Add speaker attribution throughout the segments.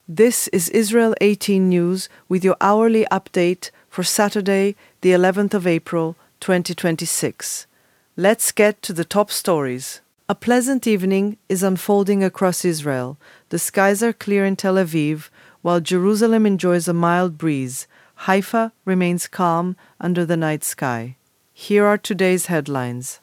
Speaker 1: This is Israel 18 News with your hourly update for Saturday, the 11th of April, 2026. Let's get to the top stories. A pleasant evening is unfolding across Israel. The skies are clear in Tel Aviv, while Jerusalem enjoys a mild breeze. Haifa remains calm under the night sky. Here are today's headlines.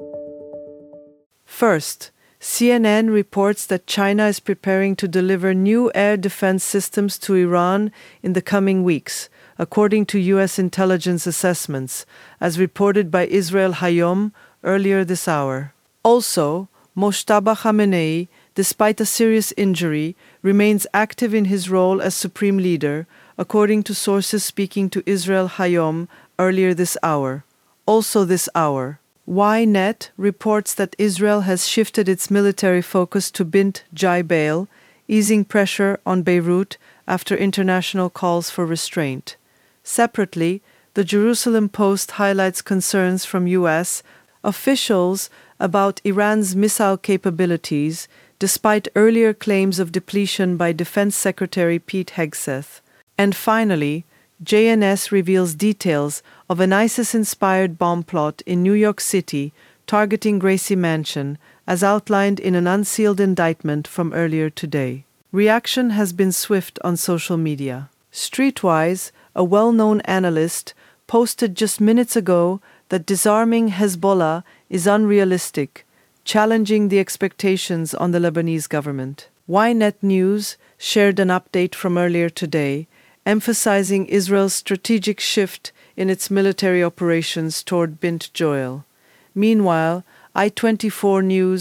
Speaker 1: First, CNN reports that China is preparing to deliver new air defense systems to Iran in the coming weeks, according to U.S. intelligence assessments, as reported by Israel Hayom earlier this hour. Also, Mojtaba Khamenei, despite a serious injury, remains active in his role as supreme leader, according to sources speaking to Israel Hayom earlier this hour. Also this hour, Ynet reports that Israel has shifted its military focus to Bint Jbeil, easing pressure on Beirut after international calls for restraint. Separately, the Jerusalem Post highlights concerns from U.S. officials about Iran's missile capabilities, despite earlier claims of depletion by Defense Secretary Pete Hegseth. And finally, JNS reveals details of an ISIS-inspired bomb plot in New York City targeting Gracie Mansion, as outlined in an unsealed indictment from earlier today. Reaction has been swift on social media. Streetwise, a well-known analyst posted just minutes ago that disarming Hezbollah is unrealistic, challenging the expectations on the Lebanese government. Ynet News shared an update from earlier today, emphasizing Israel's strategic shift in its military operations toward Bint Jbeil. Meanwhile, I24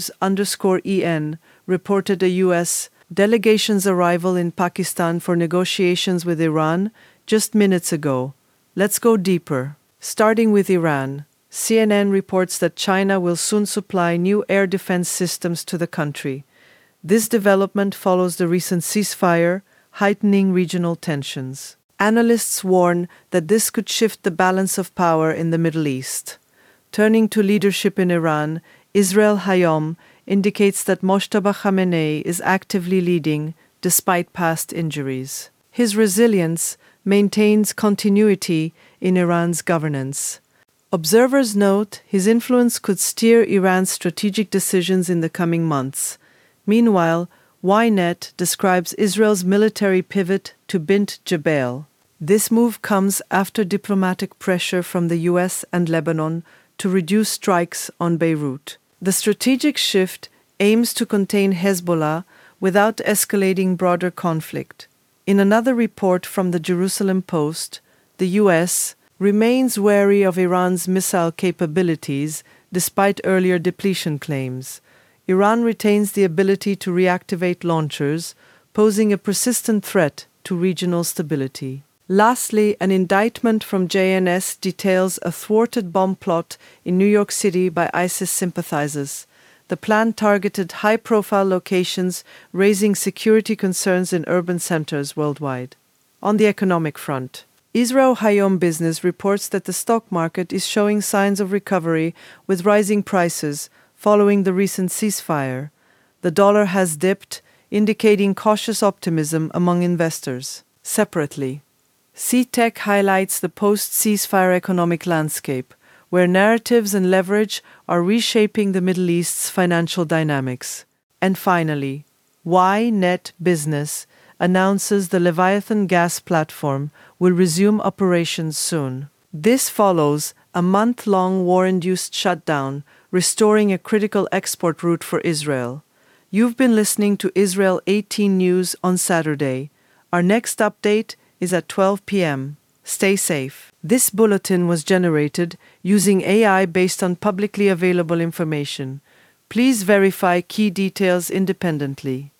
Speaker 1: News_EN reported a U.S. delegation's arrival in Pakistan for negotiations with Iran just minutes ago. Let's go deeper. Starting with Iran, CNN reports that China will soon supply new air defense systems to the country. This development follows the recent ceasefire, heightening regional tensions. Analysts warn that this could shift the balance of power in the Middle East. Turning to leadership in Iran, Israel Hayom indicates that Mojtaba Khamenei is actively leading despite past injuries. His resilience maintains continuity in Iran's governance. Observers note his influence could steer Iran's strategic decisions in the coming months. Meanwhile, Ynet describes Israel's military pivot to Bint Jbeil. This move comes after diplomatic pressure from the U.S. and Lebanon to reduce strikes on Beirut. The strategic shift aims to contain Hezbollah without escalating broader conflict. In another report from the Jerusalem Post, the U.S. remains wary of Iran's missile capabilities despite earlier depletion claims. Iran retains the ability to reactivate launchers, posing a persistent threat to regional stability. Lastly, an indictment from JNS details a thwarted bomb plot in New York City by ISIS sympathizers. The plan targeted high-profile locations, raising security concerns in urban centers worldwide. On the economic front, Israel Hayom Business reports that the stock market is showing signs of recovery with rising prices following the recent ceasefire. The dollar has dipped, indicating cautious optimism among investors. Separately, CTech highlights the post-ceasefire economic landscape, where narratives and leverage are reshaping the Middle East's financial dynamics. And finally, Ynet Business announces the Leviathan gas platform will resume operations soon. This follows a month-long war-induced shutdown, restoring a critical export route for Israel. You've been listening to Israel 18 News on Saturday. Our next update is at 12 p.m. Stay safe. This bulletin was generated using AI based on publicly available information. Please verify key details independently.